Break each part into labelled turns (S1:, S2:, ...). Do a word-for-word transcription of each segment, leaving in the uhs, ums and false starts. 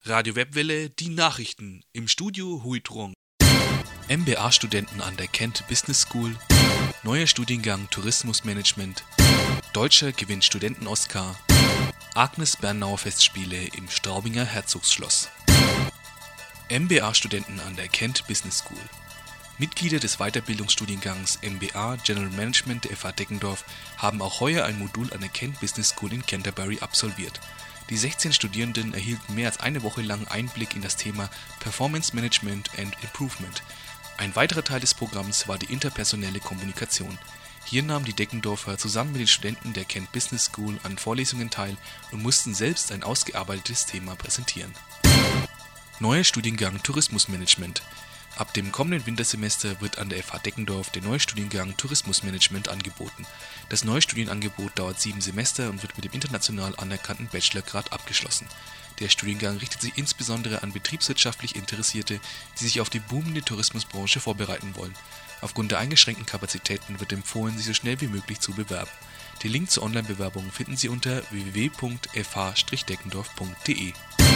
S1: Radio Webwelle, die Nachrichten. Im Studio Hui Trong. M B A-Studenten an der Kent Business School. Neuer Studiengang Tourismusmanagement. Deutscher gewinnt Studenten-Oscar. Agnes-Bernauer Festspiele im Straubinger Herzogsschloss. M B A-Studenten an der Kent Business School. Mitglieder des Weiterbildungsstudiengangs M B A General Management der F H Deggendorf haben auch heuer ein Modul an der Kent Business School in Canterbury absolviert. Die sechzehn Studierenden erhielten mehr als eine Woche lang Einblick in das Thema Performance Management and Improvement. Ein weiterer Teil des Programms war die interpersonelle Kommunikation. Hier nahmen die Deggendorfer zusammen mit den Studenten der Kent Business School an Vorlesungen teil und mussten selbst ein ausgearbeitetes Thema präsentieren. Neuer Studiengang Tourismusmanagement. Ab dem kommenden Wintersemester wird an der F H Deggendorf der neue Studiengang Tourismusmanagement angeboten. Das neue Studienangebot dauert sieben Semester und wird mit dem international anerkannten Bachelorgrad abgeschlossen. Der Studiengang richtet sich insbesondere an betriebswirtschaftlich Interessierte, die sich auf die boomende Tourismusbranche vorbereiten wollen. Aufgrund der eingeschränkten Kapazitäten wird empfohlen, sich so schnell wie möglich zu bewerben. Den Link zur Online-Bewerbung finden Sie unter w w w punkt f h deggendorf punkt d e.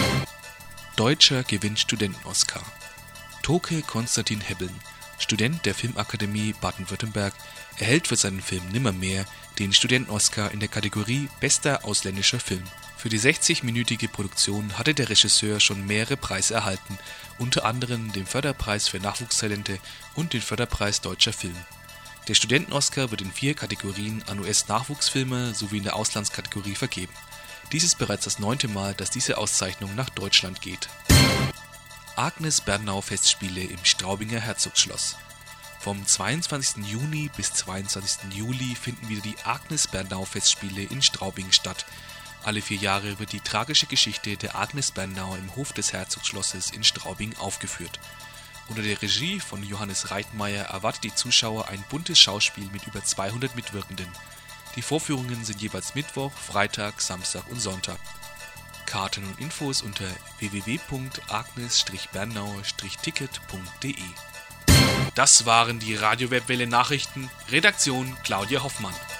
S1: Deutscher gewinnt Studenten-Oscar. Toke Konstantin Hebbeln, Student der Filmakademie Baden-Württemberg, erhält für seinen Film Nimmermehr den Studenten-Oscar in der Kategorie Bester ausländischer Film. Für die sechzig-minütige Produktion hatte der Regisseur schon mehrere Preise erhalten, unter anderem den Förderpreis für Nachwuchstalente und den Förderpreis Deutscher Film. Der Studenten-Oscar wird in vier Kategorien an U S-Nachwuchsfilme sowie in der Auslandskategorie vergeben. Dies ist bereits das neunte Mal, dass diese Auszeichnung nach Deutschland geht. Agnes-Bernauer Festspiele im Straubinger Herzogsschloss. Vom zweiundzwanzigsten Juni bis zweiundzwanzigsten Juli finden wieder die Agnes-Bernauer Festspiele in Straubing statt. Alle vier Jahre wird die tragische Geschichte der Agnes Bernauer im Hof des Herzogsschlosses in Straubing aufgeführt. Unter der Regie von Johannes Reitmeier erwartet die Zuschauer ein buntes Schauspiel mit über zweihundert Mitwirkenden. Die Vorführungen sind jeweils Mittwoch, Freitag, Samstag und Sonntag. Karten und Infos unter w w w punkt agnes bernauer ticket punkt d e. Das waren die Radio Webwelle Nachrichten. Redaktion Claudia Hoffmann.